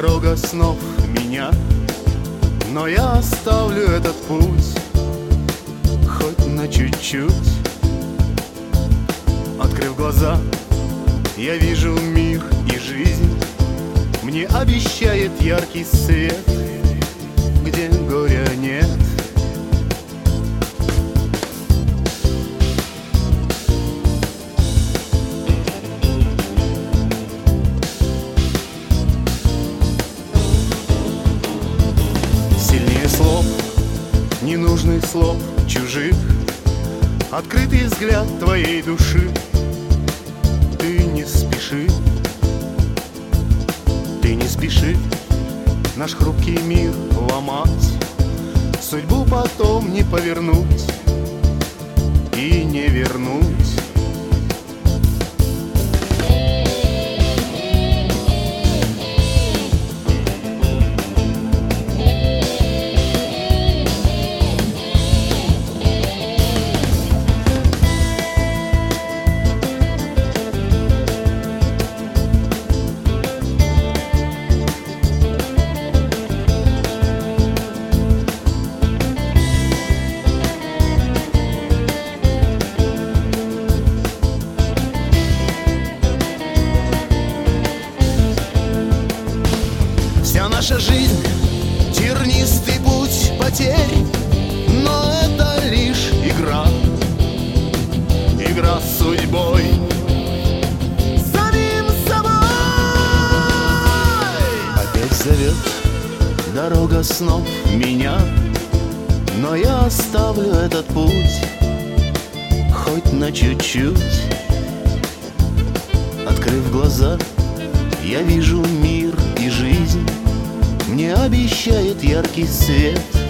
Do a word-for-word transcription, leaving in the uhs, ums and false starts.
Дорога снов меня, но я оставлю этот путь хоть на чуть-чуть. Открыв глаза, я вижу мир и жизнь. Мне обещает яркий свет, где горя нет. Сильнее слов, ненужных слов чужих, открытый взгляд твоей души. Ты не спеши, ты не спеши наш хрупкий мир ломать, судьбу потом не повернуть и не вернуть. Вся наша жизнь — тернистый путь потерь, но это лишь игра, игра с судьбой, самим собой. Опять зовет дорога снов меня, но я оставлю этот путь хоть на чуть-чуть. Открыв глаза, я вижу мир и жизнь. Мне обещает яркий свет,